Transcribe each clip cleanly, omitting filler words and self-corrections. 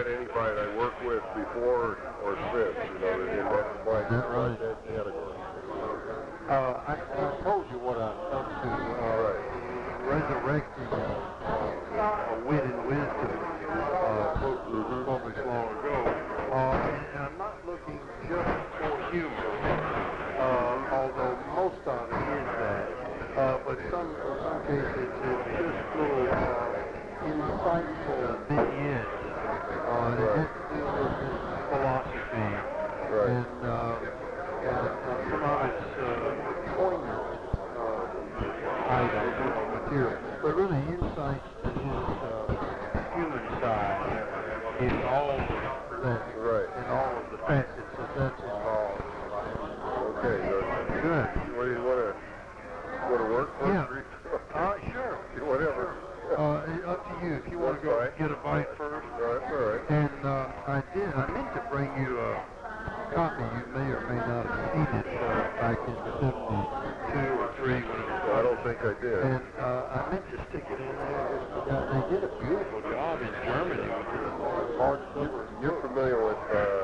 met anybody I worked with before or since, in that category. I told you what I'm up to, resurrecting a wit and wisdom book that was published long ago. And I'm not looking just for humor, although most of it is that. But in some cases it's just little insightful vignettes that have to do with this philosophy. And some of it's poignant items, material, but really insights to his human side in all that, in all of the facets that that's involved. Okay, good. What do you want to work for? Yeah. Sure. Whatever. Up to you. If you want to go get a bite first. That's all right. And I meant to bring you a copy. You may or may not have seen it back in 72 or 3 when it was. I don't think I did. And I meant to stick it in there. They did a beautiful job in Germany with this hardcover. You're familiar with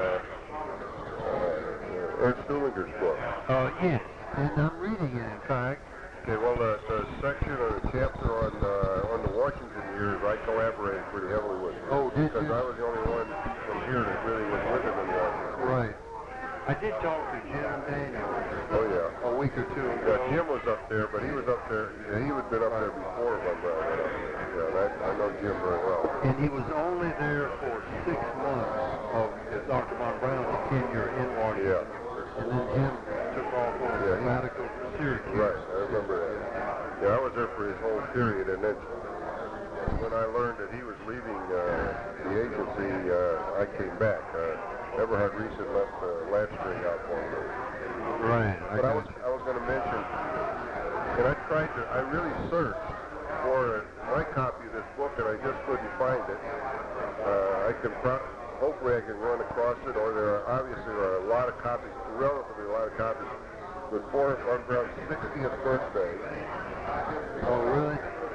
Ernst Ullinger's book? Yes, and I'm reading it, in fact. Okay, well, the section or the chapter on the Washington years, I collaborated pretty heavily with. Oh, did you? Because I was the only one from here that really was with him in Washington. Right. I did talk to Jim Daniels. Oh, yeah. A week or two ago. Yeah, Jim was up there, but he was up there. Yeah, he had been up there before Von Braun went up there. Yeah, I know Jim very well. And he was only there for 6 months of Dr. Von Braun's tenure in Washington. Yeah. And then Jim took off on a sabbatical from Syracuse. Right, I remember that. Yeah, I was there for his whole period, and then when I learned that he was leaving the agency, I came back. Eberhard Reese had left the latch string out for me. Right. But I was going to mention, and I really searched for my copy of this book, and I just couldn't find it. Hopefully I can run across it, or there are a lot of copies, relatively a lot of copies, before Von Braun's 60th birthday. Oh, really?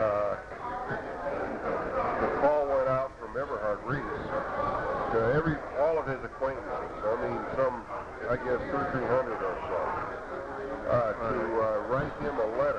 The call went out from Eberhard Reese to all of his acquaintances. I mean, I guess 200 or 300 or so, to write him a letter,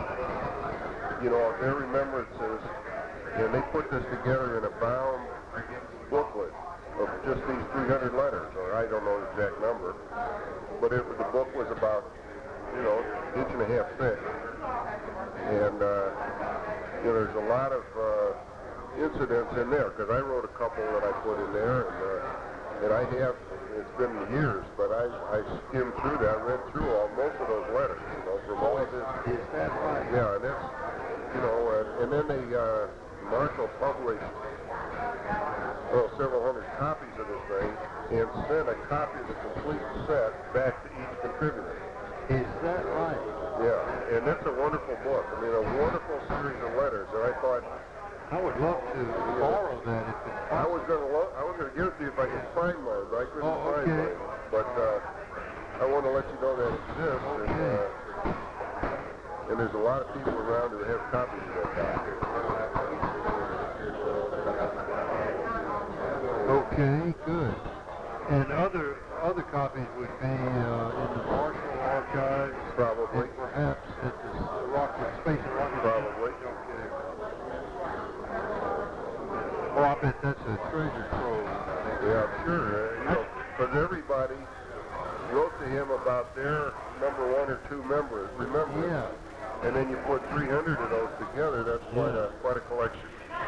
of their remembrances, and they put this together in a bound booklet of just these 300 letters, or I don't know the exact number, but the book was about, inch and a half thick, and there's a lot of incidents in there, because I wrote a couple that I put in there, and I have, it's been years, but I skimmed through that, read through most of those letters, from all of his. Is that right? Yeah, and that's, and then Marshall published several hundred copies of this thing and sent a copy of the complete set back to each contributor. Is that right? Yeah, and that's a wonderful book. I mean, a wonderful series of letters, and I thought I would love to borrow that if it's possible. I was going to give it to you if I could find mine, but I couldn't find mine. But I want to let you know that it exists, and there's a lot of people around who have copies of that copy. Okay, good. And other copies would be in the Marshall Archives, probably, and perhaps at the Space and Rocket. Probably. Okay. Oh, I bet that's a treasure trove. Yeah, sure. Because everybody wrote to him about their number 1 or 2 members. Remember? Yeah. And then you put 300 of those together. That's quite a collection.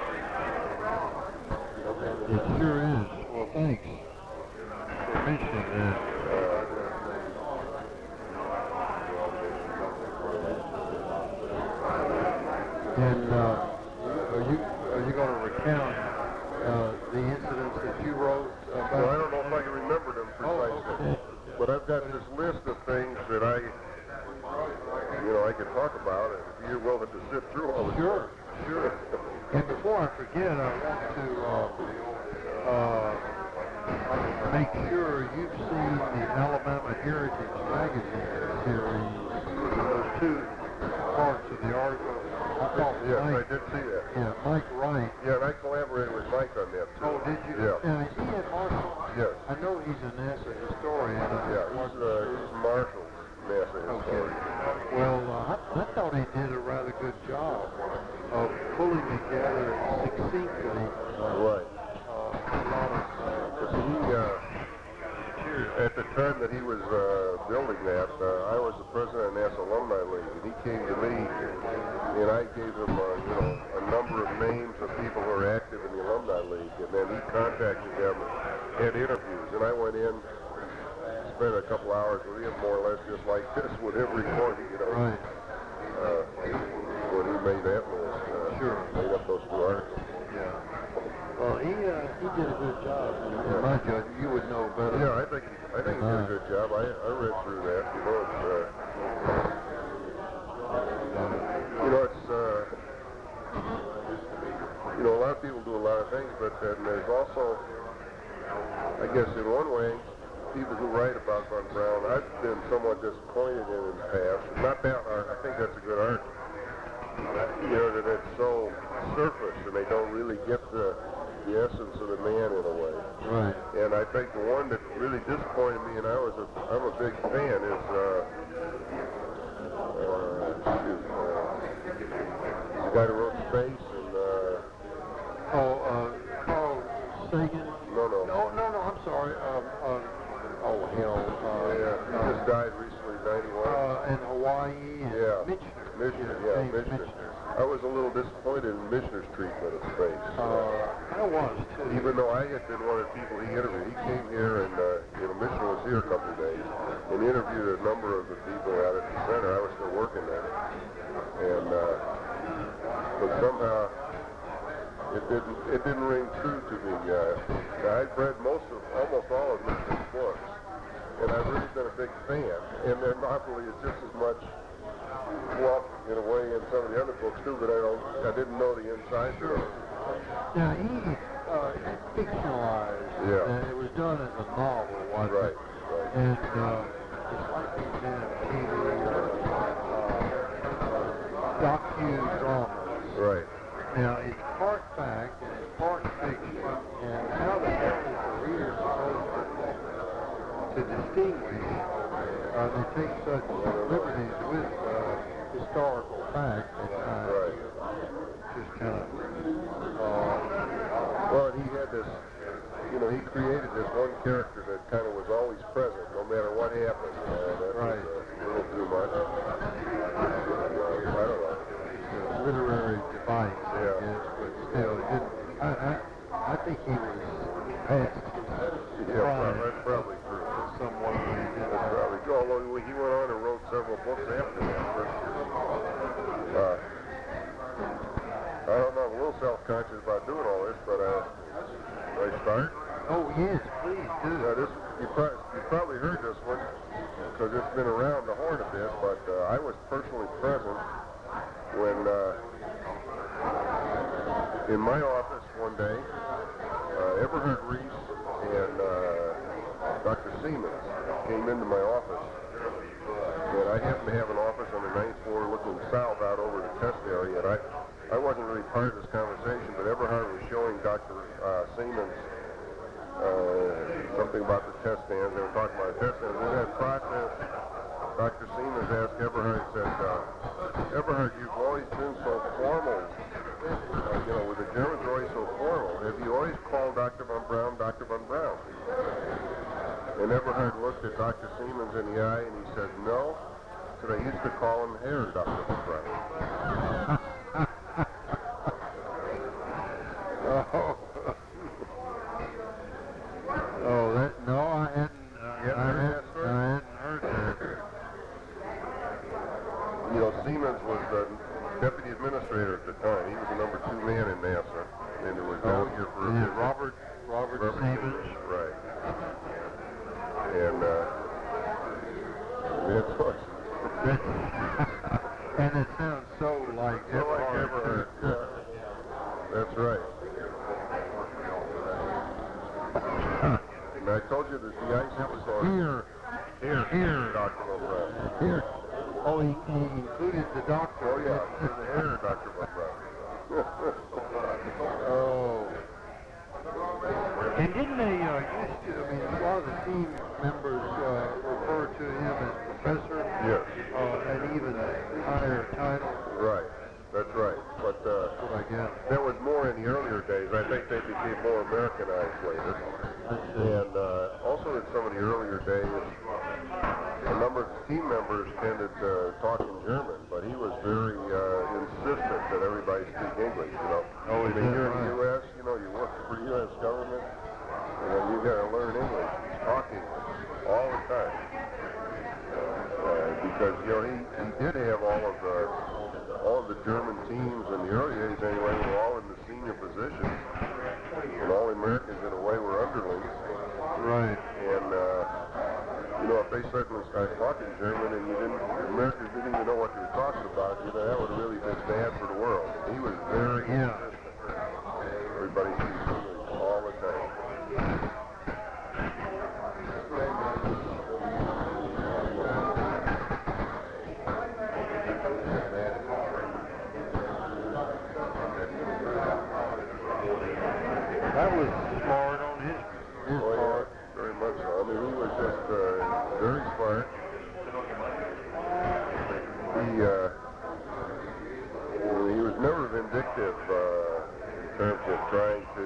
It sure is. Well, thanks for mentioning that. And are you going to recount the incidents that you wrote about? Well, I don't know if I can remember them precisely, but I've got this list of things that I can talk about, and if you're willing to sit through all of them. Sure. And before I forget, I want to make sure you've seen the Alabama Heritage Magazine series, those 2 parts of the article. Yes, I did see that. Yeah, Mike Wright. Yeah, and I collaborated with Mike on that, too. Oh, did you? Yeah. Yes. I know he's a NASA historian. Yeah, he's Marshall's NASA historian. Okay. Well, I thought he did a rather good job of pulling together succinctly Right. a lot of But see, at the time that he was building that, I was the president of NASA Alumni League, and he came to me, and I gave him, a number of names of people who are active in the Alumni League, and then he contacted them and had interviews, and I went in, spent a couple hours with him, more or less just like this, with every recording, Right. When he made that list, Sure. made up those 2 articles. Yeah. Well, he did a good job. In my judgment, you would know better. Yeah, I think he did a good job. I read through that. It's a lot of people do a lot of things, but then there's also, I guess, in one way, people who write about Von Braun. I've been somewhat disappointed in the past. Not that art. I think that's a good art. That it's so surface, and they don't really get the essence of the man in a way. Right. And I think the one that really disappointed me, and I'm a big fan, is the guy who wrote Space and Carl Sagan. No, I'm sorry. Oh hell. he just died recently, 91. In Hawaii. And Michener. I was a little disappointed in Michener's treatment of Space. I was too. Even though I had been one of the people he interviewed, he came here and Michener was here a couple of days and interviewed a number of the people out at the center. I was still working there, and but somehow it didn't ring true to me. I've read almost all of Michener's books, and I've really been a big fan. And their novel is just as much fluff in a way in some of the other books too, but I didn't know the inside story. Now he fictionalized. Yeah. It was done as a novel, wasn't Right. it? And it's like these TV docudramas. Right. Now it's part fact and it's part fiction, and how the hell is the reader supposed to distinguish? They take such liberties with historical fact that Right. just kind of. Well, he had this, he created this one character that kind of was always present, no matter what happened. That Right. was a little too much. I don't know. It's a literary device, I Yeah. guess, but still, it didn't. I think he was past his Yeah, prime that's probably true. somewhat when he did That's that. probably true. Although he went on and wrote several books after that. I don't know. I'm a little self-conscious about doing all this, but I start. Oh yes, please do. You probably heard this one because it's been around the horn a bit, but I was personally present when in my office one day, Eberhard Reese and Dr. Siemens came into my office, and I happened to have an office on the 9th floor looking south out over the test area, and I wasn't really part of this conversation, but Eberhard was showing Dr. Siemens something about the test stands. They were talking about the test stands. In that process, Dr. Siemens asked Eberhard, said, Eberhard, you've always been so formal. With the Germans are always so formal. Have you always called Dr. Von Braun, Dr. Von Braun? And Eberhard looked at Dr. Siemens in the eye and he said, no. He said, I used to call him Herr Dr. Von Braun. I hadn't heard that. Siemens was the deputy administrator at the time. He was the number 2 man in NASA, and it was down here for Robert Siemens. Right. And it was. And it sounds so like Eberhard. Yeah. That's right. And I told you that the ice was on. Here, Dr. Von Braun. Here. Oh, he included the doctor. Oh, yeah. In the hair, Dr. Von Braun. Oh. And didn't they used to, I mean, a lot of the team members refer to him as professor? Yes. And even higher title? Right. That's right. But I guess. that was more in the earlier days. I think they became more Americanized later. And also in some of the earlier days, a number of team members tended to talk in German, but he was very insistent that everybody speak English, you know. Oh, I mean, you're in the U.S., you know, you work for the U.S. government, and you got to learn English, talk English all the time. Because, you know, he did have all of the German teams in the early days anyway were all in the senior positions, and all the Americans in a way were underlings. Right. And, you know, if they suddenly started talking German and Americans didn't even know what they were talking about, you know, that would have really been bad for the world. He was very insistent. Everybody speaks English all the time. That was smart on his part. Very much so. I mean, he was just very smart. He was never vindictive in terms of trying to,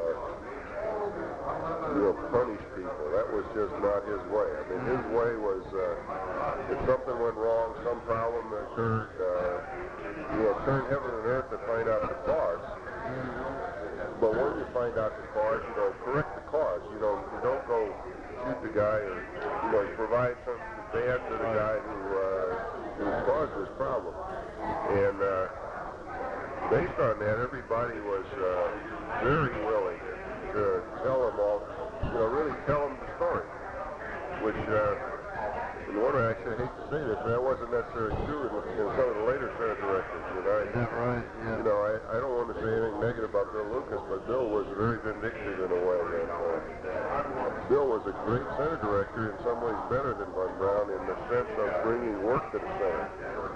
you know, punish people. That was just not his way. I mean, his way was if something went wrong, some problem occurred, you know, turn heaven and earth to find out the cause. But when you find out the cause, you know, correct the cause. You know, you don't go shoot the guy or, you know, provide something bad to the guy who caused this problem. And based on that, everybody was very willing to tell him all, you know, really tell him the story. Which, in one way, actually, I hate to say this, but that wasn't necessarily true in some of the later center directors. You know, Is that right? Yeah. You know, I don't want to say anything negative about Bill Lucas, but Bill was very vindictive in a way. And, Bill was a great center director, in some ways better than Von Braun in the sense of bringing work to the center.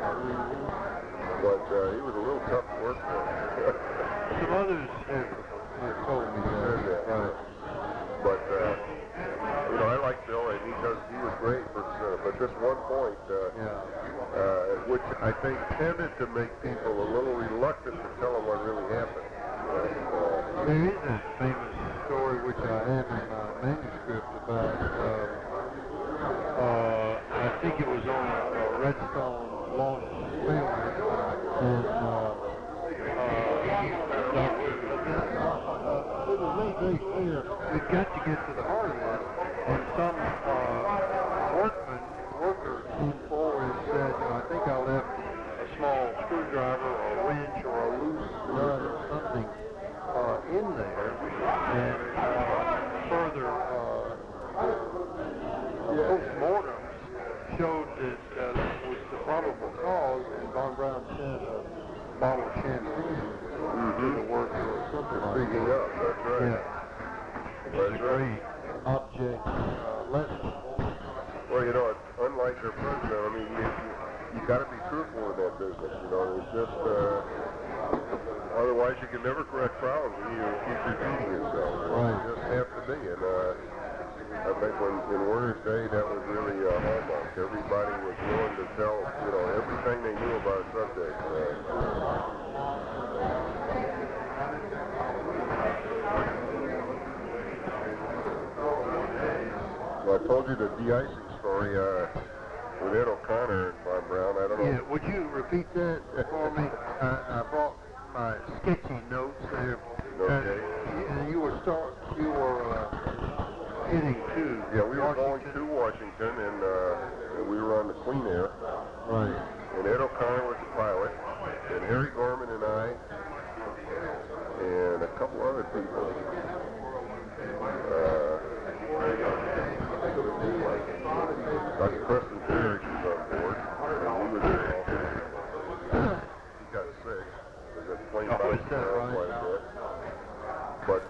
But he was a little tough to work for. Some others have told me that. Right. But, you know, I like Bill, and he was great for the center. But just one point, which I think tended to make people a little reluctant to tell them what really happened. There is a famous story which I have in my manuscript about, I think it was on a Redstone launch failure, and it was made very clear we've got to get to the heart of this, and some worker came forward and said, you know, I think I left a small screwdriver or a wrench or a loose nut or something in there, and further post-mortems showed that that was the probable cause, and Von Braun sent a bottle of champagne to the worker or something like that. Speaking up, that's right. Yeah. It's a great object lesson. Well, you know, unlike their president, I mean, you got to be truthful in that business. You know, it's just otherwise you can never correct problems. You keep repeating yourself. Right. You just have to be. And I think in Werner's day, that was really a hallmark. Everybody was willing to tell, you know, everything they knew about a subject. Well, I told you the de-icing story with Ed O'Connor and Von Braun. I don't know. Yeah, would you repeat that for me? I brought my sketchy notes there. Okay. And you were heading to Yeah, we were Washington. going to Washington, and we were on the Queen Air. Right. And Ed O'Connor was the pilot, and Harry Gorman and I, and a couple other people. Dr. Preston Parrish was on board, and we were there also. He got sick. The plane bounced around quite a bit. But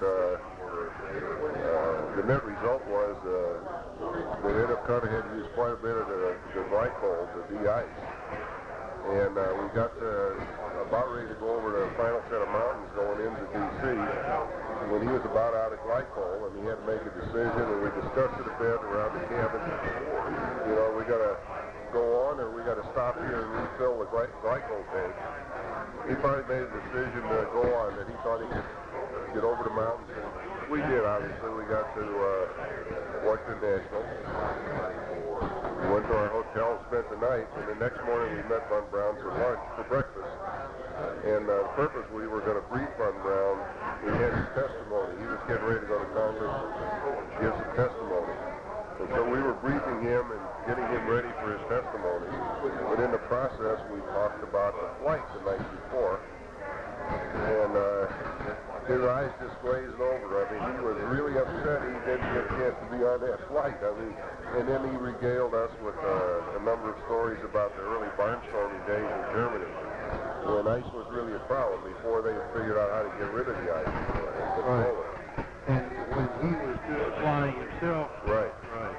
the net result was that Ed O'Connor had to use quite a bit of the glycol to de-ice. And we got about ready to go over the final set of mountains going into D.C. when he was about out of glycol, and he had to make a decision, and we discussed it a bit around the cabin. You know, we got to go on, or we got to stop here and refill the glycol tank. He finally made a decision to go on, that he thought he could get over the mountains, and we did, obviously. We got to Washington National. We went to our hotel and spent the night, and the next morning we met Von Braun for breakfast. And the purpose, we were going to brief Von Braun. We had his testimony. He was getting ready to go to Congress and give some testimony. And so we were briefing him and getting him ready for his testimony. But in the process, we talked about the flight the night before. And his eyes just glazed over. I mean, he was really upset he didn't get a chance to be on that flight. I mean, and then he regaled us with a number of stories about the early barnstorming days in Germany, when ice was really a problem before they figured out how to get rid of the ice. Right. And when he was flying himself. Right.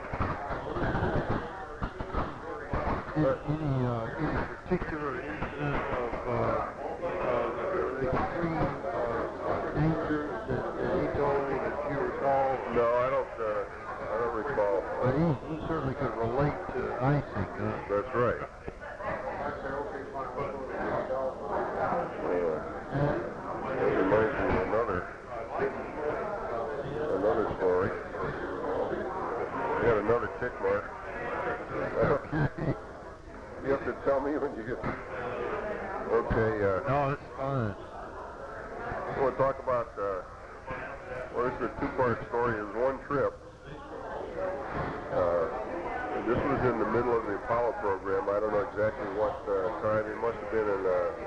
Any particular incident of extreme danger that he told me that you recall? No, I don't recall. But he certainly could relate to icing. That's right. That reminds me of another story. We had another tick mark. Okay. You have to tell me when you get. Okay. No, it's fine. I want to talk about. Well, this is a two-part story. It was one trip. This was in the middle of the Apollo program. I don't know exactly what time. It must have been in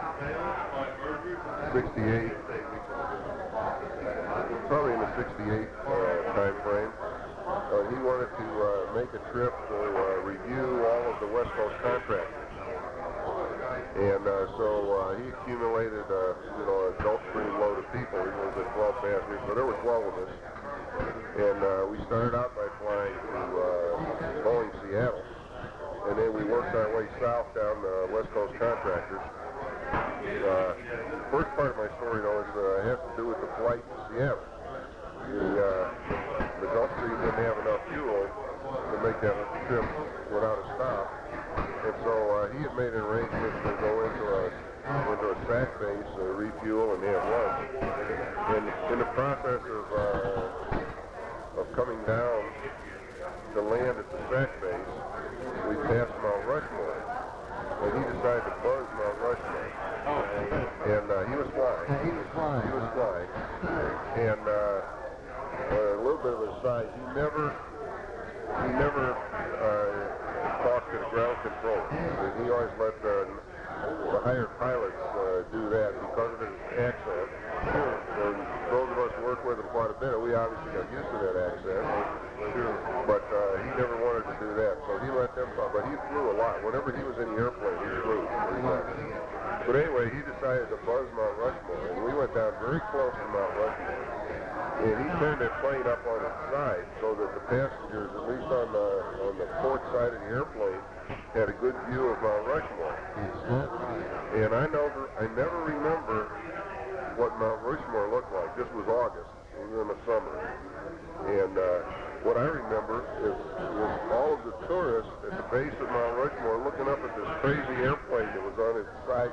68. Probably in the 68 time frame. He wanted to make a trip to review all of the West Coast contractors. And so he accumulated, a Gulfstream load of people. He was at 12 passengers, so there were 12 of us. And we started out by flying to Boeing, Seattle. And then we worked our way south down the West Coast contractors. The first part of my story, though, has to do with the flight to Seattle. The Gulfstream didn't have enough fuel to make that trip without a stop. And so he had made an arrangement to go into a SAC base, refuel, and have lunch. And in the process of coming down to land at the SAC base, we passed Mount Rushmore. And he decided to buzz Mount Rushmore. And he was flying. He was flying. And a little bit of an aside, he never talked to the ground controller. He always let the hired pilots do that because of his accent. And those of us who work with him quite a bit, we obviously got used to that accent. Sure. But he never wanted to do that, so he let them talk. But he flew a lot. Whenever he was in the airplane, he flew. But anyway, he decided to buzz Mount Rushmore, and we went down very close to Mount Rushmore. And he turned that plane up on its side so that the passengers, at least on the port side of the airplane, had a good view of Mount Rushmore. And I never remember what Mount Rushmore looked like. This was August. It was in the summer. And what I remember was all of the tourists at the base of Mount Rushmore looking up at this crazy airplane that was on its side.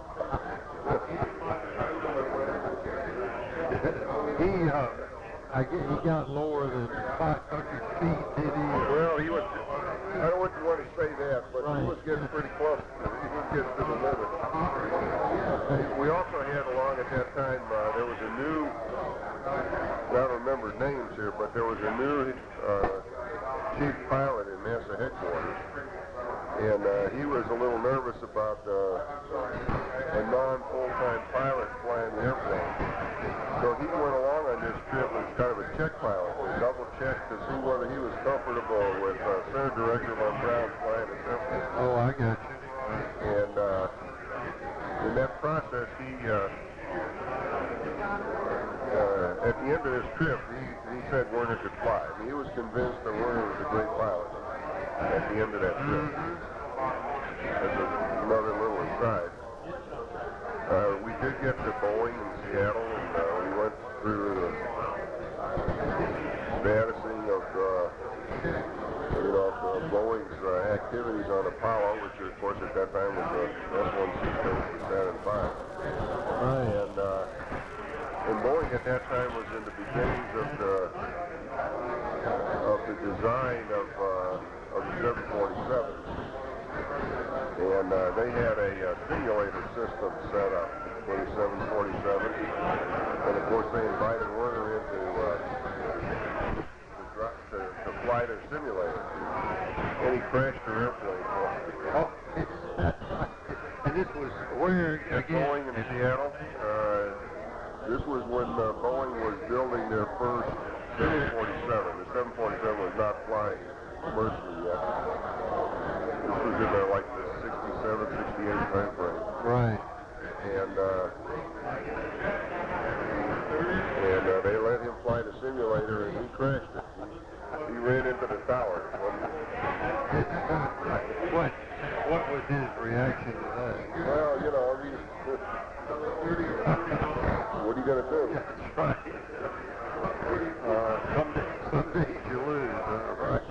He got lower than 500 feet, did he? Well, he was. I don't want to say that, but he was getting pretty close. He was getting to the limit. We also had along at that time, there was a new, I don't remember names here, but there was a new chief pilot in NASA headquarters. And he was a little nervous about a non-full-time pilot flying the airplane. So he went along on this trip as kind of a check pilot. He double-checked to see whether he was comfortable with Center Director Von Braun flying the Symphony. Oh, I got you. And in that process, he, at the end of his trip, he said Werner could fly. I mean, he was convinced that Werner was a great pilot at the end of that trip. That's another little tried. We did get to Boeing in Seattle, and we went through the vanishing of Boeing's activities on Apollo, which of course at that time was the S-1 sequence for Saturn V. Right. And Boeing at that time was in the beginnings of the design of the 747. And they had a simulator system set up for the 747. And of course they invited Werner in to fly their simulator. And he crashed their airplane. Oh, and this was where again? Boeing in Seattle. This was when Boeing was building their first 747. The 747 was not flying commercially yet. This was in the 67, 68 time frame. Right. And they let him fly the simulator, and he crashed it. He ran into the tower. What was his reaction to that? Well, what are you going to do? That's right. Some days you lose, right?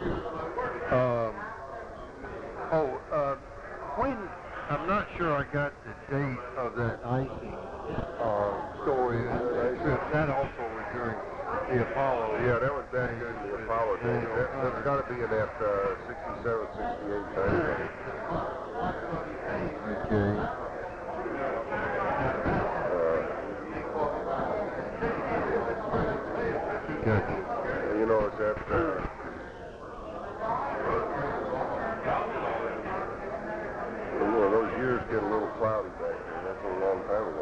When, I'm not sure I got the date of that icing story. That also was during the Apollo. Yeah, that was back in the Apollo days. That's got to be in that 67, 68 time frame. Okay. Gotcha. It's that those years get a little cloudy back there. That's a long time ago.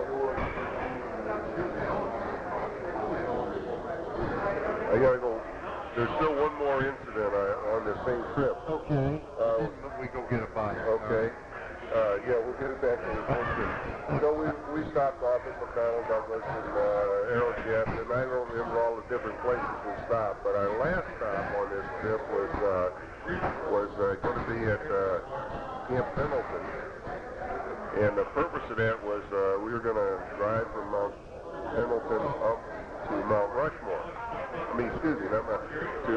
I gotta go. There's still one more incident on this same trip. Okay. We go get a bite. Okay. Yeah, we'll get it back to the question. We stopped off at McDonnell Douglas and Aerojet, and I don't remember all the different places we stopped, but our last stop on this trip was going to be at Camp Pendleton. And the purpose of that was we were going to drive from Mount Pendleton up to Mount Rushmore. Excuse me, not Mount, to,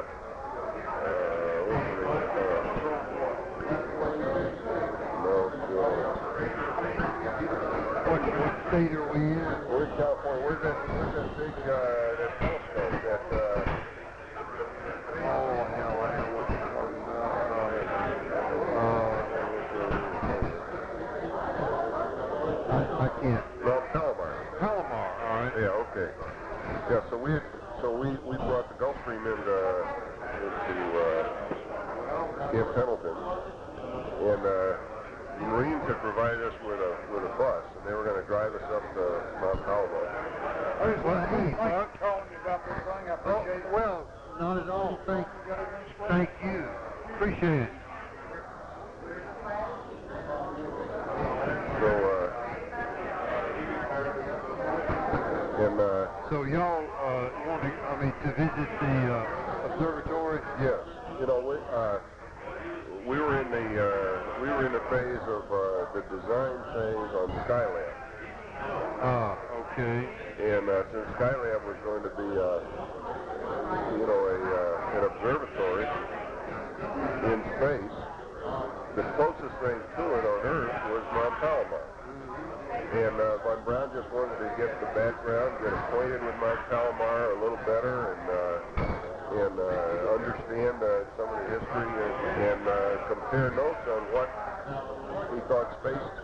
What state are we in? We're in California. Where's that big, that telescope that, oh, hell, I know what you're talking about. I can't. Mount Palomar. Palomar, all right. Yeah, okay. Yeah, so we brought the Gulfstream into Camp Pendleton, and the Marines had provided us with a bus, and they were going to drive us up to Mount Palomar. Well, hey, I'm telling you about this thing. I appreciate it. well, not at all. Thank you. Appreciate it. So y'all wanting, to visit the observatory? Yes. We were in the phase of the design phase on Skylab. Okay. And since Skylab was going to be, an observatory in space, the closest thing to it on Earth was Mount Palomar. And Von Braun just wanted to get the background, get acquainted with Mount Palomar a little better, and understand some of the history and compare notes on what he thought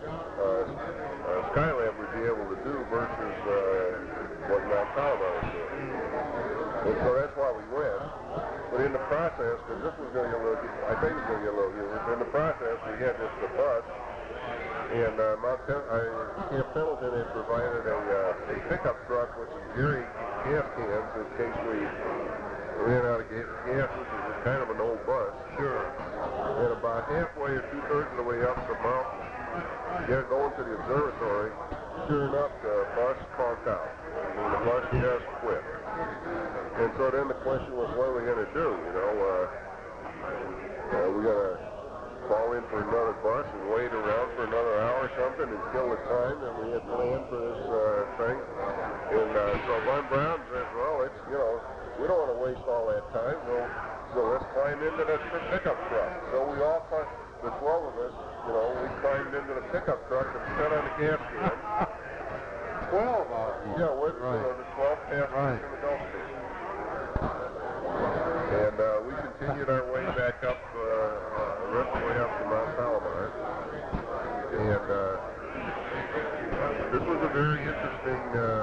Skylab would be able to do versus what Mount Palomar was doing. And so that's why we went. But in the process, because this was going to get a little, I think it's going to get a little humorous, in the process we had just the bus, and Camp Pendleton had provided a pickup truck with some Gary gas cans in case we ran out of gas, which was kind of an old bus. Sure. And about halfway or two-thirds of the way up the mountain, going to the observatory, sure enough, the bus conked out. The bus just quit. And so then the question was, what are we going to do? We're going to call in for another bus and wait around for another hour or so? so Von Braun says, well, it's, you know, we don't want to waste all that time. So let's climb into the pickup truck. So we all, the 12 of us, you know, we climbed into the pickup truck and sat on the gas can. 12 of you. Yeah, with Right. the 12 passengers in the Gulfstream. And we continued our way back up, the rest of the way up to Mount Palomar. And this was a very interesting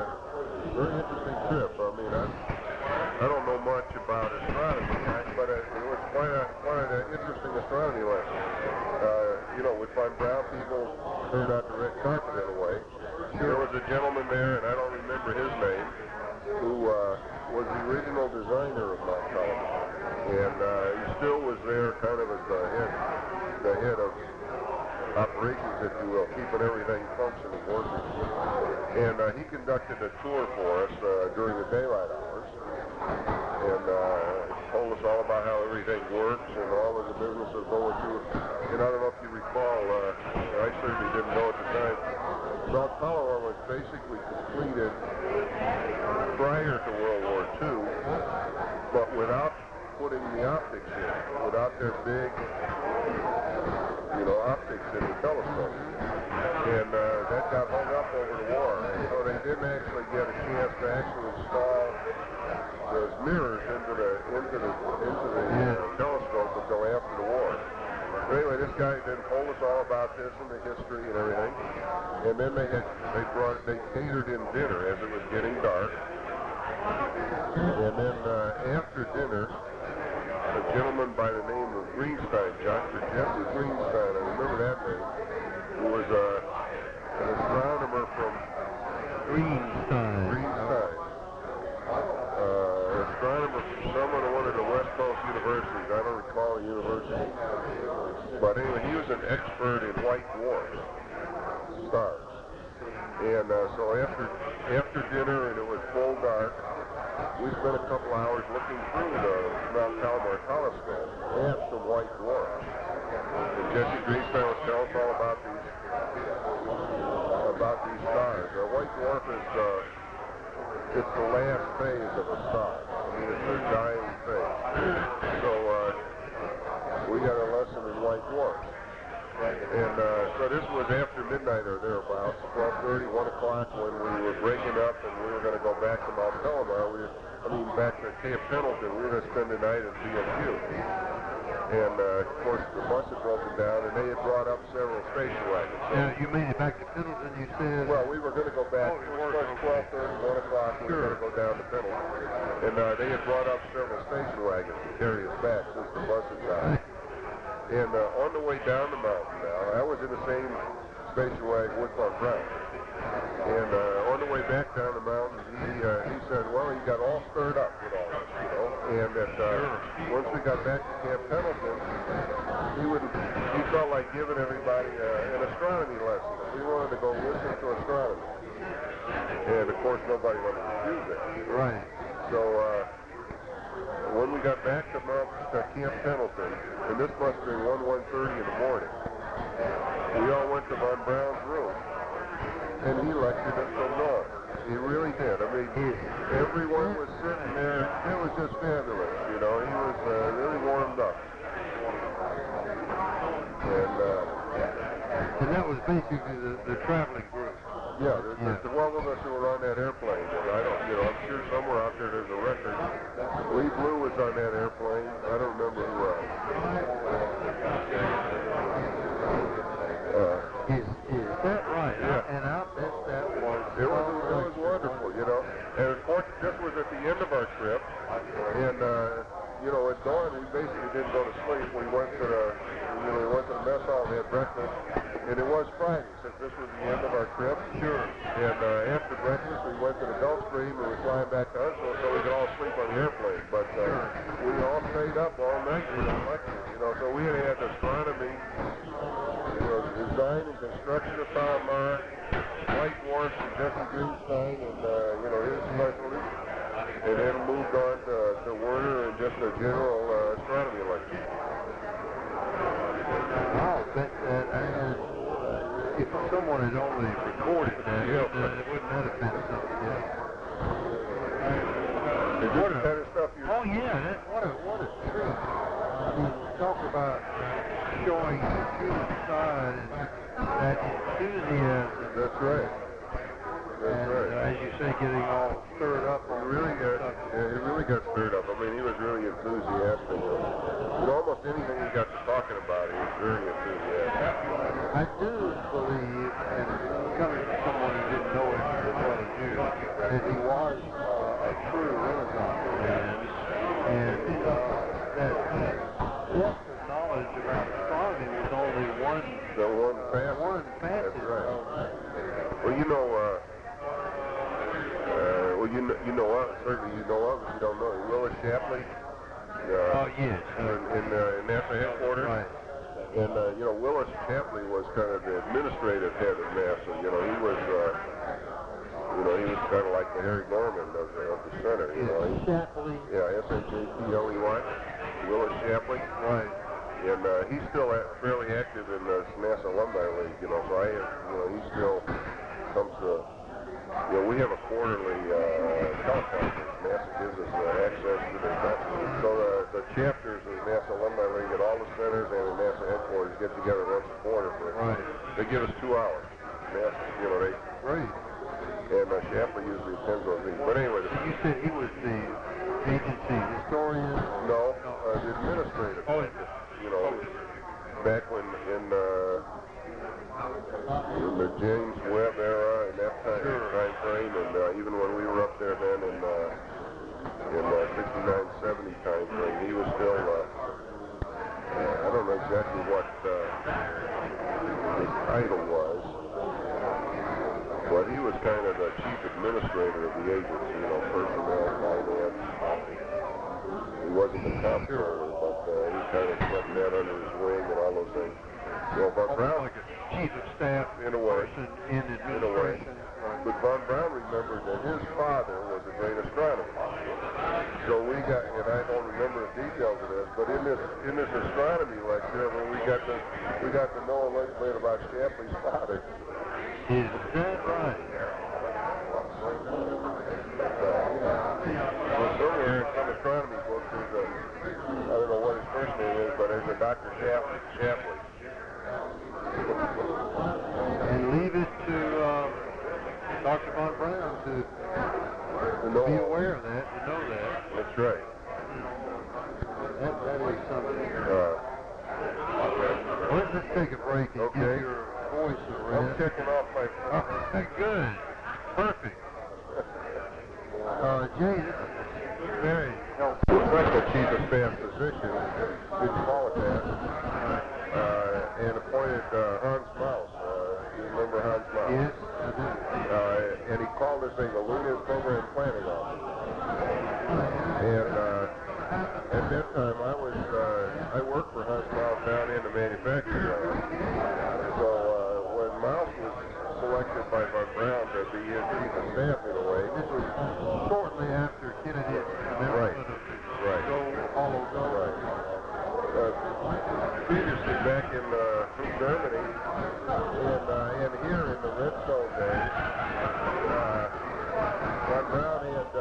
trip. I mean, I don't know much about astronomy, but it was quite an interesting astronomy lesson. You know, with Von Braun, people turned out the red carpet in a way. There was a gentleman there, and I don't remember his name, who was the original designer of Mount Palomar. And he still was there kind of as the head of operations, if you will, keeping everything functioning, working. And he conducted a tour for us during the daylight hours, and told us all about how everything works and all of the business of going through. And I don't know if you recall, I certainly didn't know at the time, Mount Palomar was basically completed prior to World War II, but without putting the optics in, without their big, you know, optics in the telescope. And that got hung up over the war. So they didn't actually get a chance to actually install those mirrors into the telescope until after the war. But anyway, this guy then told us all about this and the history and everything. And then they catered in dinner as it was getting dark. And then after dinner, a gentleman by the name of Greenstein, Dr. Jeffrey Greenstein, I remember that name, who was an astronomer from Greenstein. Astronomer from one of the West Coast universities. I don't recall the university. But anyway, he was an expert in white dwarfs, stars. And so after dinner, and it was full dark, we spent a couple hours looking through the Mount Palomar telescope at some white dwarfs. And Jesse Greenstein was telling us all about these stars. A white dwarf is it's the last phase of a star. I mean, it's their dying phase. So we got a lesson in white dwarfs. And so this was after midnight or thereabouts, 12:30, 1 o'clock, when we were breaking up and we were going to go back to Mount Palomar. Back to Camp Pendleton. We were going to spend the night at BMU. And, of course, the bus had broken down, and they had brought up several station wagons. So, Now, you made it back to Pendleton, you said? well, we were going to go back. Oh, It was 12:30, 1 o'clock. We were going to go down to Pendleton. And they had brought up several station wagons to carry us back since the bus had died. And on the way down the mountain now, I was in the same station wagon with Von Braun. And on the way back down the mountain, he said, well, he got all stirred up with all this, you know, and that once we got back to Camp Pendleton, he felt like giving everybody an astronomy lesson. We wanted to go listen to astronomy. And, of course, nobody wanted to do that. Right. So when we got back to Camp Pendleton, and this must have been 1:30 in the morning, we all went to Von Braun's room. And he lectured us from north. He really did. I mean, everyone was sitting there. It was just fabulous, you know. He was really warmed up. And that was basically the traveling group. Yeah, there's 12 of us who were on that airplane. And I don't, you know, I'm sure somewhere out there's a record. Lee Blue was on that airplane. I don't remember who else. Is that right? Yeah. And I bet that was... It was wonderful, you know. And of course, this was at the end of our trip. And, you know, at dawn, we basically didn't go to sleep. We went to the mess hall and had breakfast. And it was Friday, since this was the end of our trip. Sure. And after breakfast, we went to the Gulfstream and we were flying back to Huntsville so we could all sleep on the airplane. But we all stayed up all night for the lecture, you know. So we had astronomy, you know, design and construction of Palomar, white dwarfs and Jesse Greenstein and, you know, his specialty. And then moved on to Werner and just a general astronomy lecture. Wow, but if someone had only recorded that, it wouldn't have been something, yeah. Is this the kind of stuff you... Oh yeah, what a treat. I mean, talk about showing the human side and that enthusiasm. That's right. That's right. As you say, getting all stirred up on He really got stirred up. I mean, he was really enthusiastic. You know, almost anything he got to talking about, he was very enthusiastic. I do believe, and coming from someone who didn't know him as well as you, that he was a true Renaissance man, and that depth of knowledge about astronomy was only one facet. That's right. Well, you know, certainly you know of, if you don't know him, Willis Shapley. Yes. In NASA headquarters. Right. And, you know, Willis Shapley was kind of the administrative head of NASA. You know, he was kind of like the Harry Gorman of the center. You know, Shapley. Yeah, S-H-A-P-L-E-Y. Willis Shapley. Right. And he's still fairly active in the NASA Alumni League. You know, so he still comes to. You know, we have a quarterly teleconference. NASA gives us access to the conference. So the chapters of the NASA Alumni League at all the centers and the NASA headquarters get together once a quarter for. Right. They give us 2 hours. NASA, you know, they. Right. And Shapley usually attends those meetings. But anyway. You said he was the agency historian? No, the administrator. Oh, you know, back when in the James Webb era and that time frame, and even when we were up there then in 69, 70 time frame, he was still, I don't know exactly what his title was, but he was kind of the chief administrator of the agency, you know, personnel, finance. He wasn't the comptroller, but he kind of kept that under his wing and all those things. You know, Von Braun, like a chief of staff in a way, in administration. But Von Braun remembered that his father was a great astronomer. So we got, and I don't remember the details of this, but in this astronomy lecture, when we got to know a little bit about Shapley's father. Is that right? Well, somewhere in some astronomy books, there's I don't know what his first name is, but there's a Dr. Shapley. And leave it to Dr. Von Braun to be aware of that, to know that. That's right. That is something. Let's take a break and get your voice around. I'm checking off my... Good. Perfect. Jay, this is very helpful. Special Chief of Staff position, didn't call it that, and appointed Hans Maus. You remember Hans Maus? Yes, I do. And he called this thing the Lunar Program Planning Office. And at that time, I worked for Hans Maus down in the manufacturing line. So when Maus was selected by Von Braun to be his chief of staff in a way, This was shortly after Kennedy's announcement of Go, Apollo Go. Right. Previously back in Germany and here in the Redstone days, Von Braun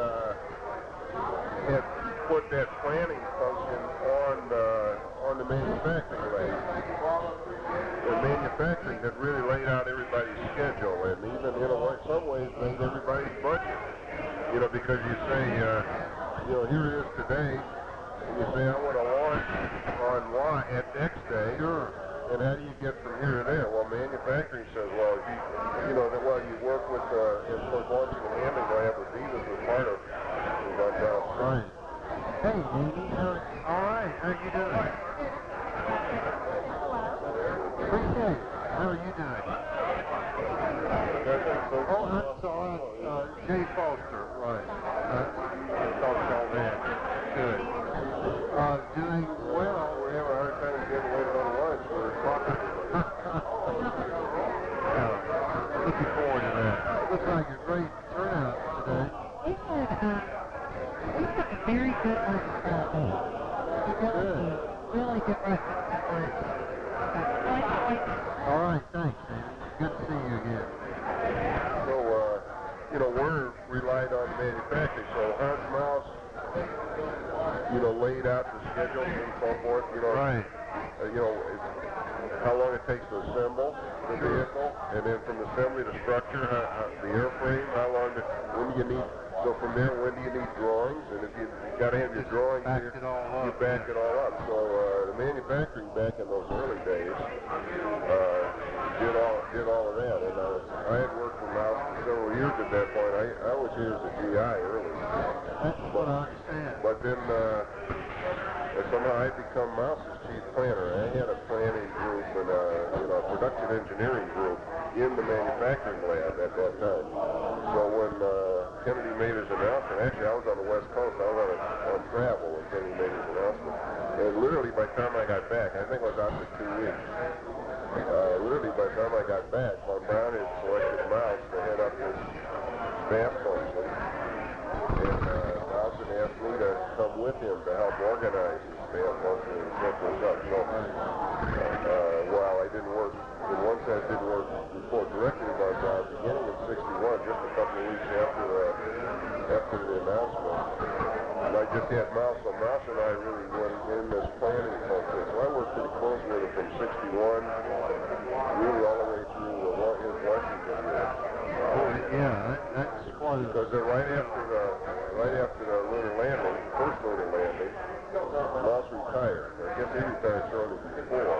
had put that planning function on the manufacturing lane. The manufacturing had really laid out everybody's schedule and even in some ways made everybody's budget. You know, because you say, here it is today, and you say, I want to launch on Y at X day. Sure. And how do you get from here to there? Well, manufacturing says, well, you work with, of course, launching and landing lab with Venus as part of Von Braun. Right. Hey, Amy. All right. How you doing? Pretty good. How are you doing? Oh, I'm sorry. Jay Foster. Right. I thought all that. Good. Doing well. We have a hard time getting later on lunch. We're talking. Looking forward to that. Looks like a great turnout today. We had a very good one. Really good reference. All right, thanks, Amy. Good to see you again. So, you know, we're relied on manufacturing. So Hans Mouse, you know, laid out the schedules and so forth. You know, Right. You know, how long it takes to assemble the vehicle, and then from assembly to structure, the airframe, how long, when do you need. So from there, when do you need drawings? And if you got to have your drawings Back here, it all up, you back it all up. So the manufacturing back in those early days did all of that. And I had worked for Mouse for several years at that point. I was here as a GI early. That's what I understand. But then somehow I become Mouse's chief planner. I had a planning group and a production engineering group in the manufacturing lab at that time. So when Kennedy made his announcement, actually I was on the West Coast, I was on travel when Kennedy made his announcement. And literally by the time I got back, I think I was out for 2 weeks. Literally by the time I got back, Von Braun had selected Mouse to head up his staff function. And Mouse had asked me to come with him to help organize his staff function and set this up. So while I didn't work, in one sense didn't work report directly with Von Braun, beginning in 61, just a couple of weeks after the announcement. And I just had Mouse, so Mouse and I really went in this planning function. So I worked pretty close with him from 61, really all the way through his Washington years. Yeah, that's quite a... Because right after the lunar landing, first lunar landing, Mouse retired. I guess he retired shortly before.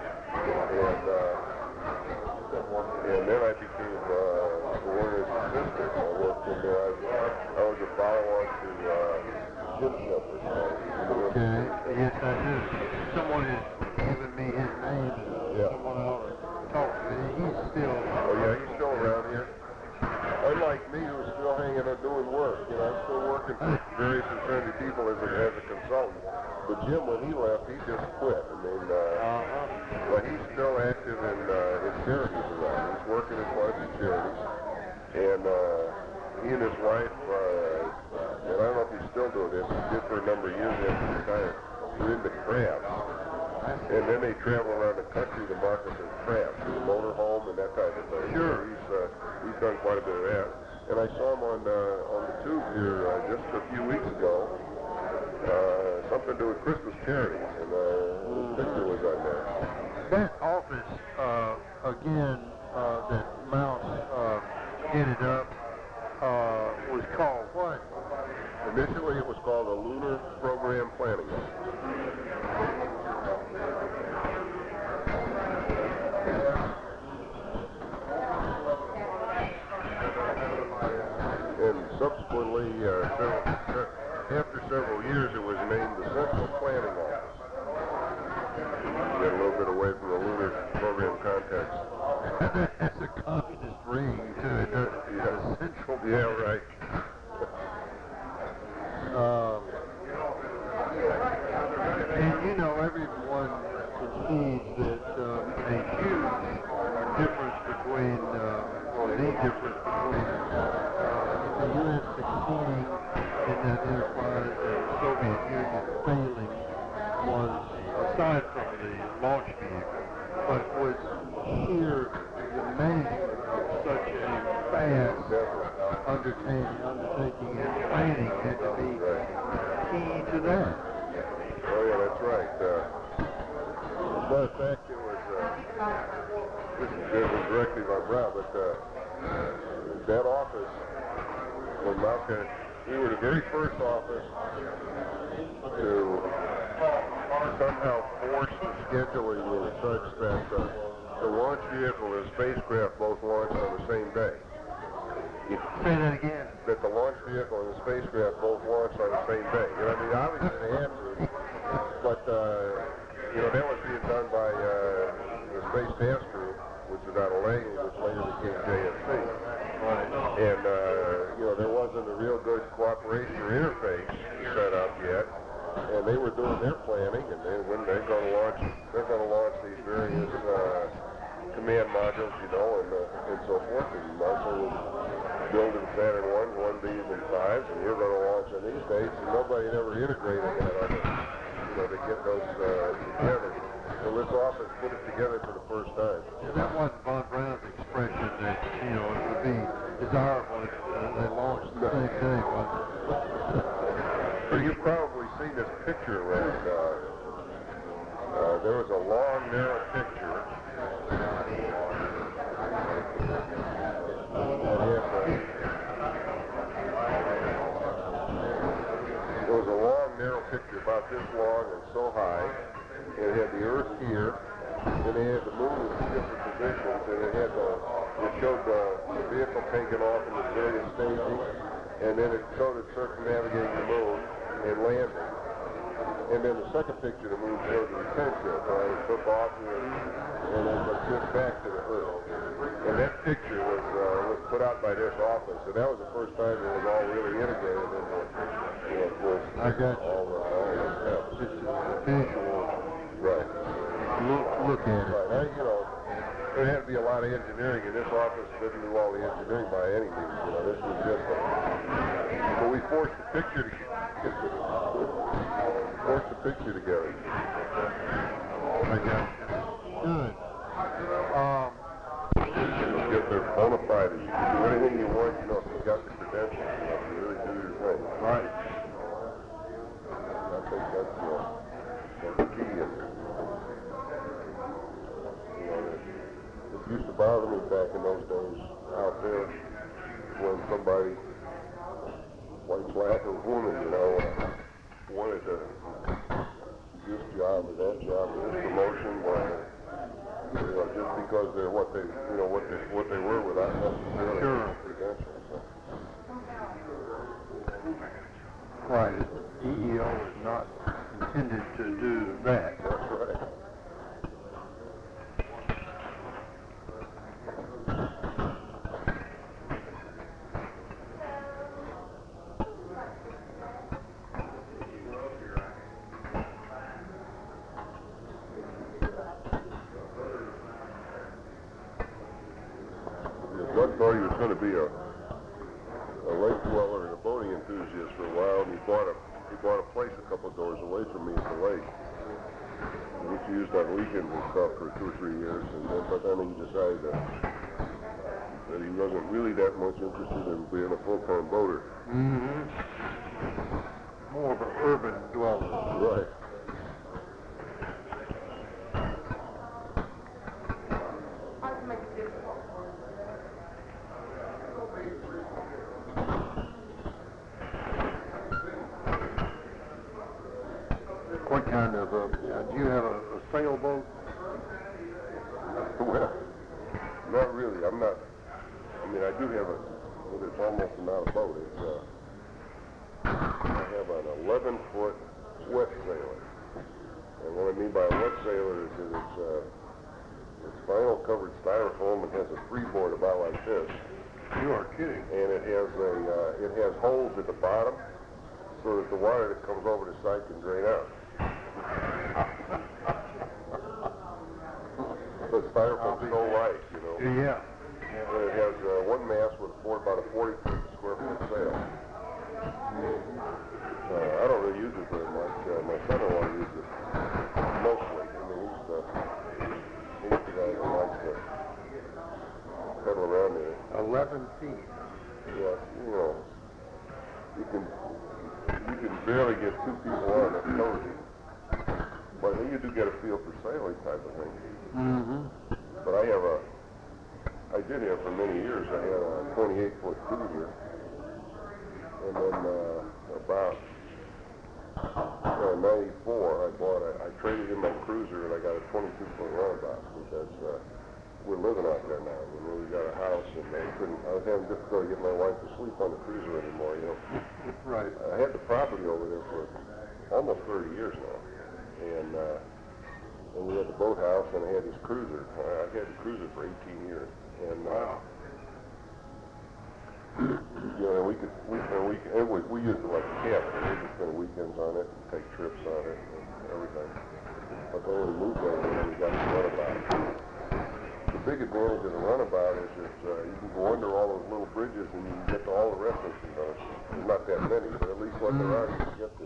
And then I became Warner's assistant. I worked in there. I was a follow-on to Jim Shepard. Okay, yes I do. Someone has given me his name. Yeah. Someone I ought to talk to. He's still... Oh yeah, he's still around here. Unlike me, who's still hanging out doing work. You know, I'm still working for various fraternity people as a consultant. But Jim, when he left, he just quit. I mean, but he's still active in charities around. He's working in quite a few charities. And he and his wife, and I don't know if he's still doing this, he did for a number of years after he retired, they're into crafts. And then they travel around the country to market their crafts, the motorhome and that type of thing. Sure. So he's done quite a bit of that. And I saw him on the tube here just a few weeks ago, something to do with Christmas charities, and his picture was on there. That office, again, that Mouse ended up, was called what? Initially it was called the Lunar Program Planning Office. And subsequently, after several years, it was named the Central Planning Office. Get a little bit away from the lunar program context. That's a communist ring to it. The Central Planning. Yeah, right. And you know, everyone concedes that a huge difference between, or the difference between the U.S. succeeding in that enterprise and the Soviet Union failing was, aside from the launch vehicle, but was here the management of such a fast undertaking and planning had to be key to that. Oh, yeah, that's right. As a matter of fact, it was, this is directly by Brown, but that office, when Malcolm, we were the very first office to somehow force the scheduling in such that the launch vehicle and the spacecraft both launched on the same day. Say that again. That the launch vehicle and the spacecraft both launched on the same day. You know, I mean, obviously they had to, but, you know, that was being done by the Space Task Group, which was out of Langley, which later became JSC. Right. And, you know, there wasn't a real good cooperation or interface set up yet. And they were doing their planning, and when they're going to launch these various command modules, you know, and so forth. And Marshall was building Saturn 1s, 1Bs, and 5s, and you're going to launch on these dates, and nobody had ever integrated that on it, you know, to get those together. So this office put it together for the first time. Yeah, that wasn't Von Braun's expression that, you know, it would be desirable if they launched the same thing. So you've probably seen this picture around. There was a long, narrow picture. There was a long, narrow picture about this long and so high. It had the Earth here, and it had the moon in two different positions, and it showed the vehicle taking off in the various staging, and then it showed it circumnavigating the moon and landing. And then the second picture of the moon showed the return trip, right? It took off and then went back to the Earth. And that picture was put out by this office, and that was the first time it was all really integrated into I got you. all the steps. Just a visual Right. look at it. Right. There had to be a lot of engineering, and this office didn't do all the engineering by any means. This was just but we forced the picture together. I got you. Good. You'll get their bona fides. You can do anything you want, if you've got the credentials, you really do your thing. Right. I think that's the key. It used to bother me back in those days out there when somebody, white, black, or woman, wanted to this job or that job or this promotion, just because they're what they were without necessarily credentials. So. Right. EEO is not intended to do that. That's right. Doug thought he was going to be a lake dweller and a boating enthusiast for a while, and he bought a place a couple of doors away from me at the lake, which he used on weekends and stuff for 2 or 3 years, but then he decided that he wasn't really that much interested in being a full-time boater. Mm-hmm. More of an urban dweller. Right. What kind of do you have a sailboat? Well, not really. I do have but it's almost not a boat. I have an 11-foot wet sailor. And what I mean by a wet sailor is that it's vinyl covered styrofoam and has a freeboard about like this. You are kidding. And it has holes at the bottom so that the water that comes over the side can drain out. The styrofoam's so light, Yeah. And it has one mast with about a 40 square foot sail. I don't really use it very much. My son-in-law uses it mostly. He's the guy who likes to pedal around in it. 11 feet. Yeah, you can barely get 2 people on it cozy. But I think you do get a feel for sailing type of thing. Mm-hmm. But I did have for many years. I had a 28-foot cruiser, and then about 94, I traded in my cruiser and I got a 22-foot runabout because we're living out there now. We got a house, and I was having difficulty getting my wife to sleep on the cruiser anymore. Right. I had the property over there for almost 30 years now, and we had the boathouse, and I had this cruiser. I had the cruiser for 18 years, and wow. We used it like a cabin. We just spend weekends on it and take trips on it and everything. But then when we moved over there, we got the runabout. The big advantage of the runabout is that you can go under all those little bridges and you can get to all the restaurants. There's not that many, but at least what there are, you can get to.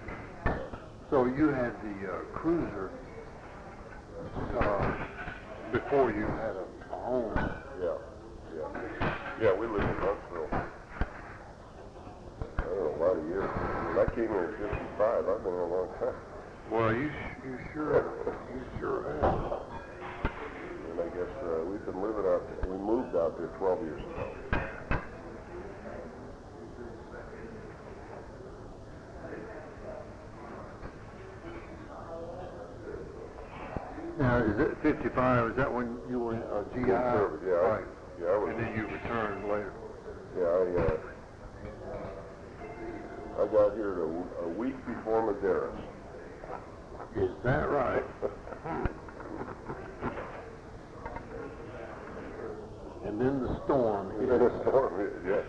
So you had the cruiser before you had a home. Yeah. Yeah, we lived in Huntsville. I don't know, a lot of years. When I came here in 55, I've been here a long time. Well, you sure have. And I guess we've been living out there. We moved out there 12 years ago. Now, is it 55? Is that when you were a GI? Service, yeah. Right. Yeah, I was. And then you returned later. Yeah, I got here a week before Madeiras. Is that right? And then the storm hit. And then the storm hit, yeah.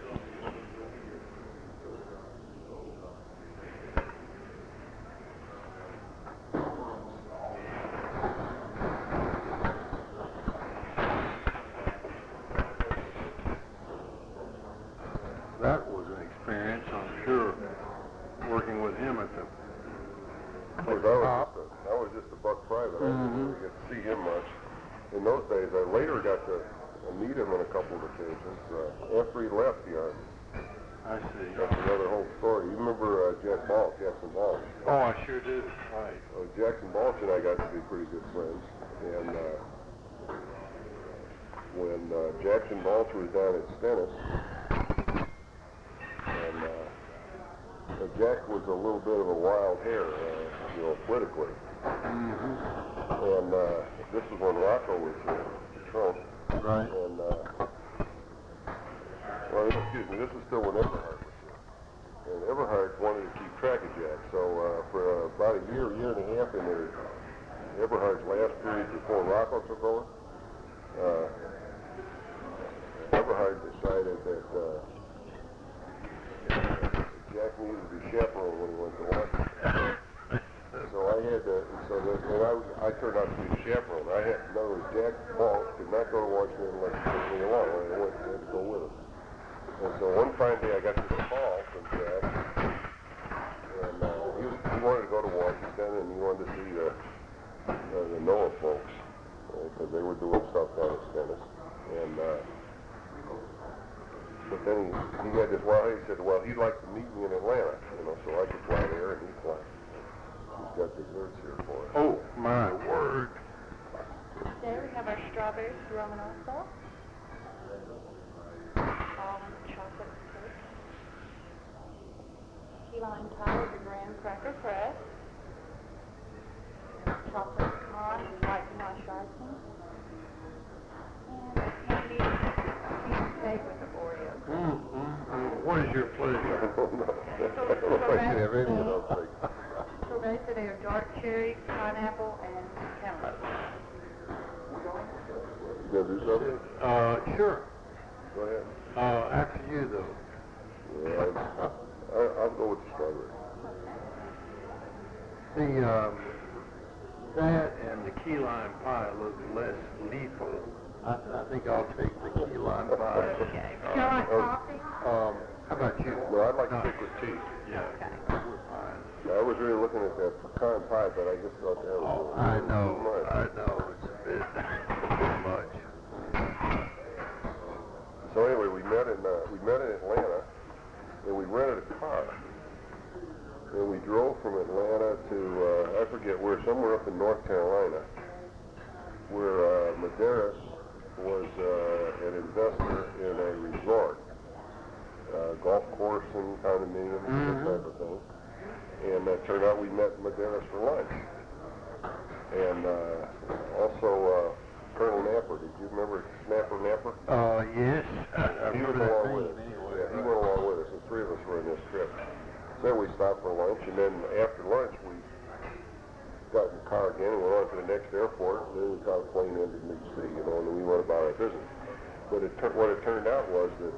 That was an experience, I'm sure, working with him at the Of course, I was just a buck private. I didn't really get to see him much. In those days, I later got to meet him on a couple of occasions. After he left the Army. I see. That's another whole story. You remember Jackson Balch? Oh, I sure do. Right. Jackson Balch and I got to be pretty good friends. And when Jackson Balch was down at Stennis, and Jack was a little bit of a wild hair, politically. And this is when Rocco was Trump. Right. And, well, excuse me, this is still when Everhart was here. And Everhart wanted to keep track of Jack. So for about a year and a half in there, Everhart's last period before Rocco took over, Everhart decided that Jack needed to be chaperoned when he went to Washington. So I had to, I turned out to be the chaperone. In other words, Jack Balch could not go to Washington unless he took me along. I had to go with him. And so one fine day I got this call from Jack, and he wanted to go to Washington, and he wanted to see the NOAA folks, because they were doing stuff down at Stennis. And but then he had this, he said, well, he'd like to meet me in Atlanta, so I could fly there, and he'd fly. He's got desserts here for us. Oh, my word. There we have our strawberry Romanoff, almond chocolate cake, key lime pie with a graham cracker press, chocolate pecan with white ganache icing, and a candy cheese cake with the Oreos. What is your pleasure? Sorbets today are dark cherry, pineapple, and cantaloupe. You gonna do something? Sure. Go ahead. After you, though. Yeah, I'll go with the strawberry. That and the key lime pie look less lethal. I think I'll take the key lime pie. Okay. Do you like coffee? How about you? Well, I'd like to stick with tea. Yeah. Okay. We're fine. I was really looking at that pecan pie, but I just thought that was I know. too much. I know. It's a bit much. So anyway, we met in Atlanta, and we rented a car, and we drove from Atlanta to I forget where, somewhere up in North Carolina, where Madeiras was an investor in a resort, golf course and condominiums and that type of thing. And it turned out we met Madeiras for lunch, and also Colonel Napper. Did you remember Snapper Napper? Yes. He went along with us. Yeah, he went along with us. The three of us were in this trip. So then we stopped for lunch, and then after lunch we got in the car again and went on to the next airport. And then we got a plane into D.C., and then we went about our business. But what it turned out was that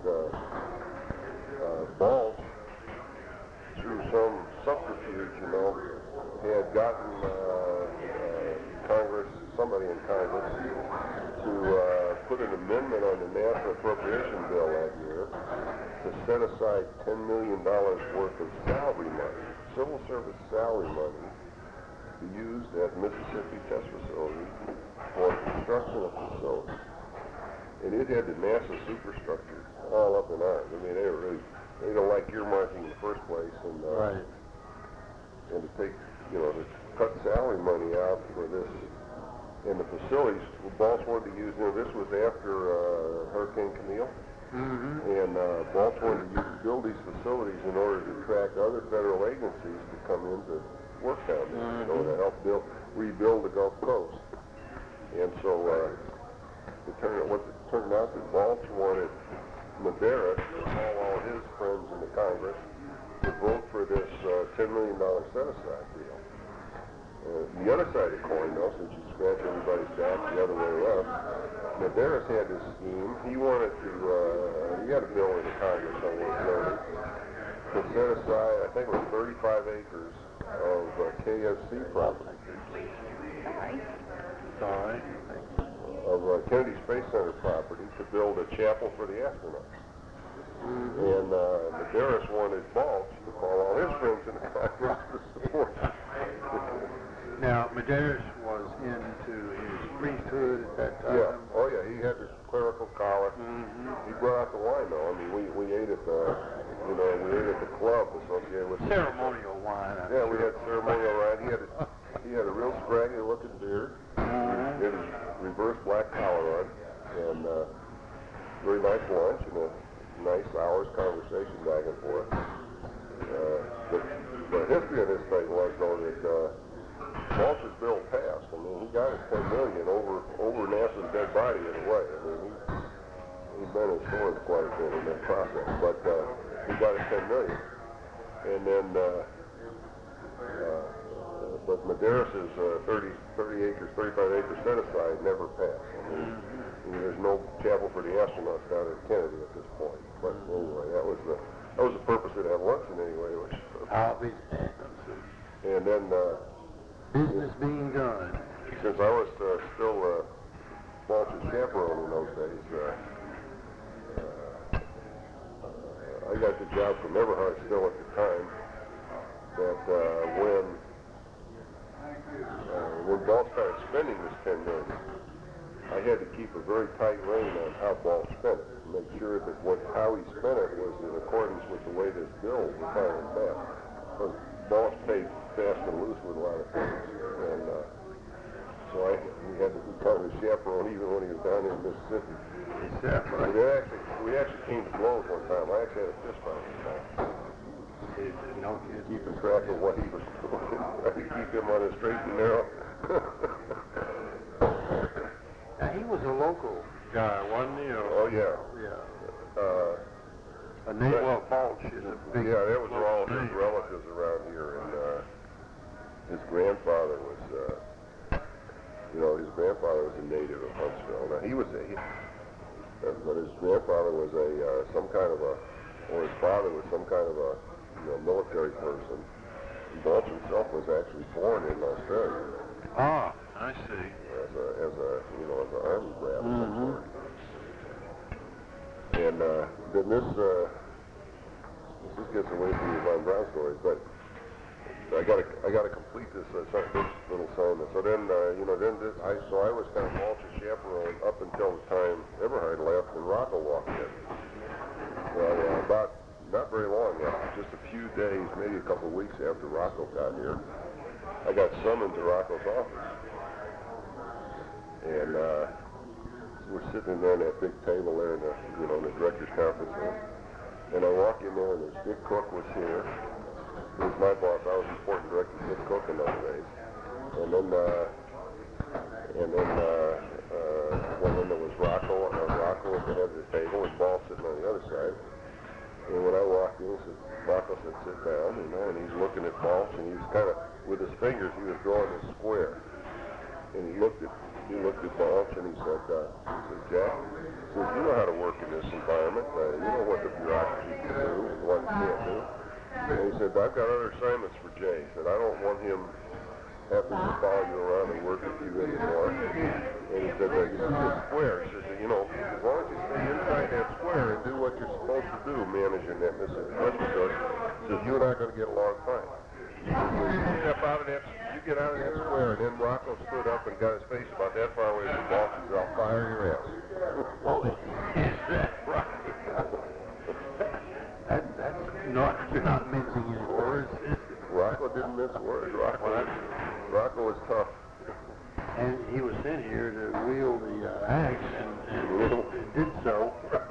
Balch, through some subterfuge, had gotten Congress, somebody in Congress, to put an amendment on the NASA appropriation bill that year to set aside $10 million worth of salary money, civil service salary money, be used at Mississippi Test Facility for construction of facilities. And it had the NASA superstructure all up in arms. I mean, they don't like earmarking in the first place, and Right. and to take, to cut salary money out for this. And the facilities, Balch wanted to use, this was after Hurricane Camille, and Balch wanted to build these facilities in order to attract other federal agencies to come in to work down there, to help rebuild the Gulf Coast. And so it turned out that Balch wanted Medeiros to call all his friends in the Congress to vote for this $10 million set-aside deal. The other side of the coin, though, since you scratch everybody's back the other way around, Medeiros had this scheme. He wanted to, he had a bill in the Congress on what to set aside, I think it was 35 acres of KSC property. Sorry. Of Kennedy Space Center property to build a chapel for the astronauts. And Medeiros wanted Balch to call all his friends in the Congress to support it. Now, Medeiros was into his priesthood at that time. Yeah. Oh, yeah. He had this clerical collar. He brought out the wine, though. I mean, we ate at the, we ate at the club associated with Ceremonial wine. we had ceremonial wine. He had a real scraggly-looking beard. He had his reverse black collar on, and very nice lunch and a nice hour's conversation back and forth. The history of this thing was, though, that Balch's bill passed. I mean, he got his $10 million over NASA's dead body in a way. I mean, he bent his sword quite a bit in that process, but he got his $10 million. And then, but Medeiros's 30 acres, 35 acres set aside never passed. I mean, there's no chapel for the astronauts down at Kennedy at this point. But anyway, that was the purpose of that luncheon anyway. I'll be. And then. Business being done. Since I was still Balch's chaperone in those days, I got the job from Everhart still at the time. That when Balch started spending this $10 million, I had to keep a very tight rein on how Balch spent it, to make sure that how he spent it was in accordance with the way this bill was finally passed. Because Balch paid fast and loose with a lot of things, and so we had to become his chaperone even when he was down in Mississippi. We actually came to blows one time. I actually had a fist fight one time. No kidding. Keeping track of what he was doing, trying to keep him on a straight and narrow. Now, he was a local guy, wasn't he? Oh yeah. Yeah. Balch is a big. Yeah, that was all his relatives around here, and his grandfather was, his grandfather was a native of Huntsville. Now but his grandfather was his father was some kind of a military person. And Balch himself was actually born in Australia. Ah, I see. As an army brat of some sort. And then this gets away from the Von Braun stories, but I gotta complete this little assignment. So then I was kind of Balch's chaperone up until the time Everhart left and Rocco walked in. Well, about not very long after, just a few days, maybe a couple of weeks after Rocco got here, I got summoned to Rocco's office, and we're sitting there in that big table there in the director's conference room, and I walk in there, and there's Dick Cook was here. He was my boss. I was reporting director to Dick Cook in those days. And then there was Rocco at the head of the table, and Ball sitting on the other side. And when I walked in, Rocco said, "Sit down," and he's looking at Balch, and he was kind of, with his fingers, he was drawing a square. And he looked at Balch, and he said, "Jack," he says, "you know how to work in this environment. You know what the bureaucracy can do and what it can't do." And he said, "I've got other assignments for Jay." He said, "I don't want him having to follow you around and work with you anymore." And he said, "You see this square?" He says, "As long as you stay inside that square and do what you're supposed to do, managing that Mississippi Test Facility," he says, "you and I are going to get along fine." Step out of that, you get out of that square, and then Rocco stood up and got his face about that far away from the ball, and said, I'll fire your ass. Oh, is that right? That's not mincing his words, is it? Rocco didn't mince words. Rocco was tough. And he was sent here to wield the axe, and did so.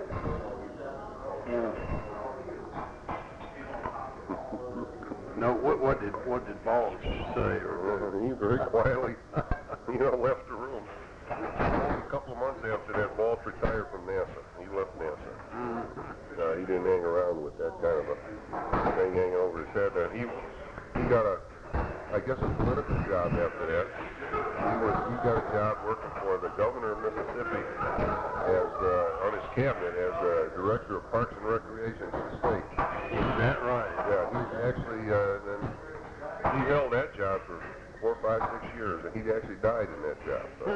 No, what did Balls say? He very quietly, left the room. A couple of months after that, Balls retired from NASA. He left NASA. He didn't hang around with that kind of a thing hanging over his head. He got a political job after that. He got a job working for the governor of Mississippi as on his cabinet as director of Parks and Recreation for the state. Is that right? Yeah, he's actually he held that job for 4, 5, 6 years, and he actually died in that job. So.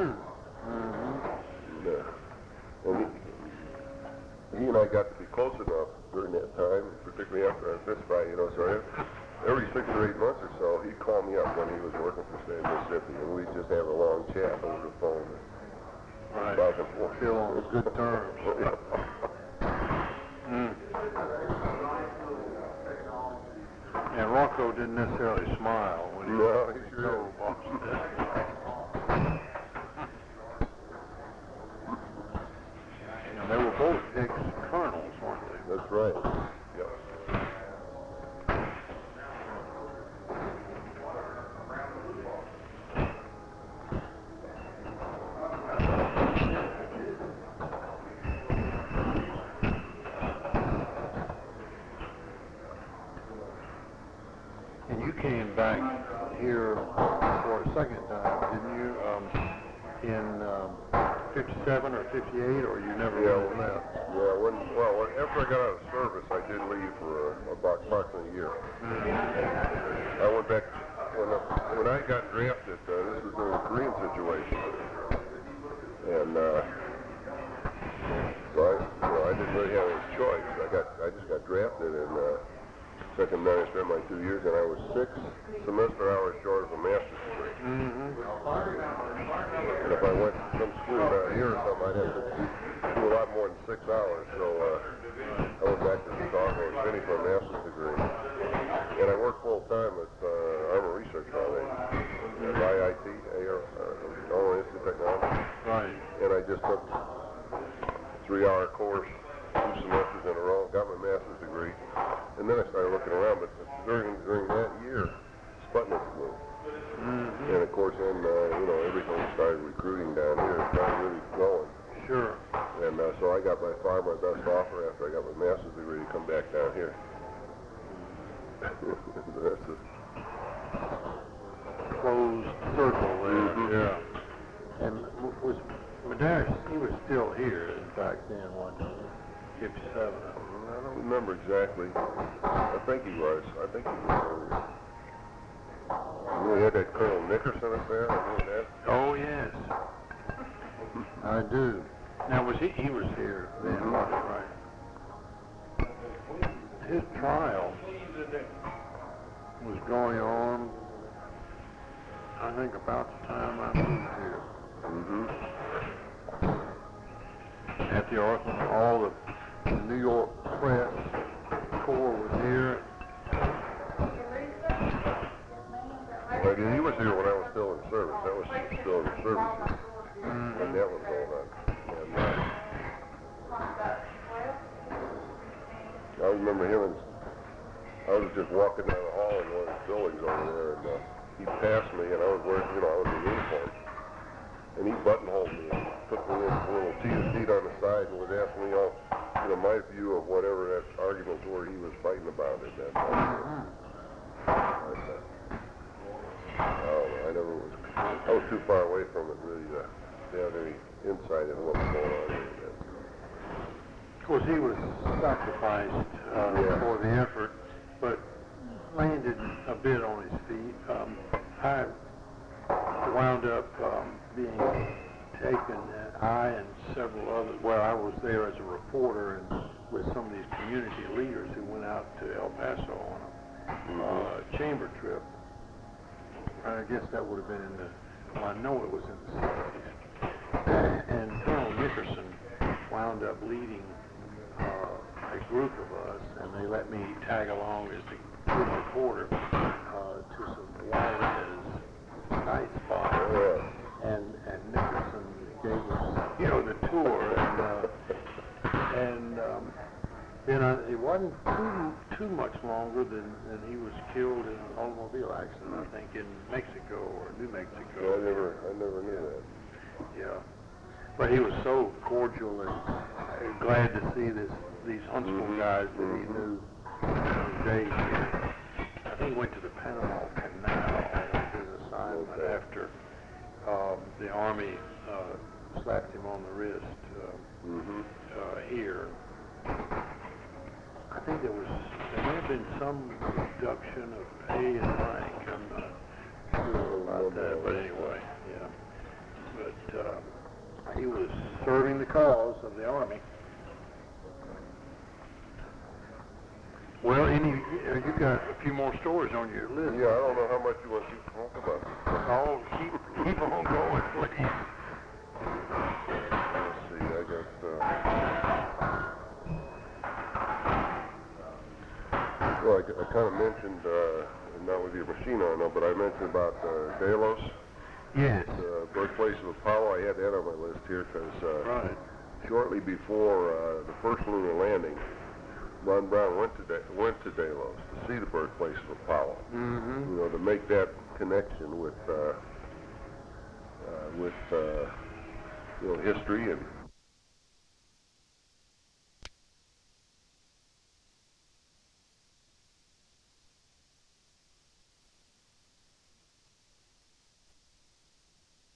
And he and I got to be close enough during that time, particularly after our fist fight, so every 6 or 8 months or so, he'd call me up when he was working for State of Mississippi, and we'd just have a long chat over the phone. Right. Back and forth. Still on good terms. And Rocco didn't necessarily smile when he told Boston. And they were both ex-colonels, weren't they? That's right. Yep. And you came back here for a second time, didn't you? In 57 or 58, or you never really left? Yeah, after I got out of service, I did leave for about approximately a year. I went back, when I got drafted, this was in a Korean situation. And so I didn't really have any choice. I just got drafted, and second night I spent my 2 years, and I was 6 semester hours short of a master's degree. And if I went to some school down here or something, I'd have to do a lot more than 6 hours. So I went back to Chicago and finished my master's degree. And I worked full time at Armor Research Foundation at IIT, Illinois Institute of Technology. Right. And I just took a 3-hour course, 2 semesters in a row, got my master's degree. And then I started looking around, but during that year, Sputnik flew. And of course, then, everything started recruiting down here. It started really going. Sure. And so I got by far my best offer after I got my master's degree to come back down here. That's a closed circle there. Yeah. And was Medeiros, he was still here, in fact, then, wasn't he? 57. I don't remember exactly. I think he was. We had that Colonel Nickerson up there. That. Oh, yes. I do. Now, he was here then, wasn't he? Right. His trial was going on, I think, about the time I moved here. At the Arsenal, all the New York press corps was here. Well, he was here when I was still in service. That was still in the service when that was going on. And I remember him, and I was just walking down the hall in one of the buildings over there, and he passed me, and I was wearing, I was in uniform. And he buttonholed me and took me in a little seat on the side and was asking me my view of whatever that arguments were he was fighting about at that time. I was too far away from it really to have any insight into what was going on here. Of course, he was sacrificed for the effort, but landed a bit on his feet. I wound up being taken, I and several others, I was there as a reporter and with some of these community leaders who went out to El Paso on a chamber trip. I guess that would have been in the, well, I know it was in the 60s. And Colonel Nickerson wound up leading a group of us, and they let me tag along as the group reporter to some Juarez night spots. And Nickerson gave us, the tour, and then it wasn't too much longer than he was killed in an automobile accident, I think, in Mexico or New Mexico. I never knew that. Yeah, but he was so cordial and glad to see these Huntsville guys that he knew days. I think he went to the Panama Canal as an assignment after the Army slapped him on the wrist here. I think there may have been some reduction of pay and rank. I'm not sure about that, but anyway, yeah. But he was serving the cause of the Army. Well, you got a few more stories on your list. Yeah, I don't know how much you want to talk about. Oh, keep on going, please. Let's see, I got. Well, I kind of mentioned, not with your machine on, but I mentioned about Delos. Yes. The birthplace of Apollo. I had that on my list here because shortly before the first lunar landing, Ron Brown went to Delos to see the birthplace of Apollo. Mm-hmm. To make that connection with history and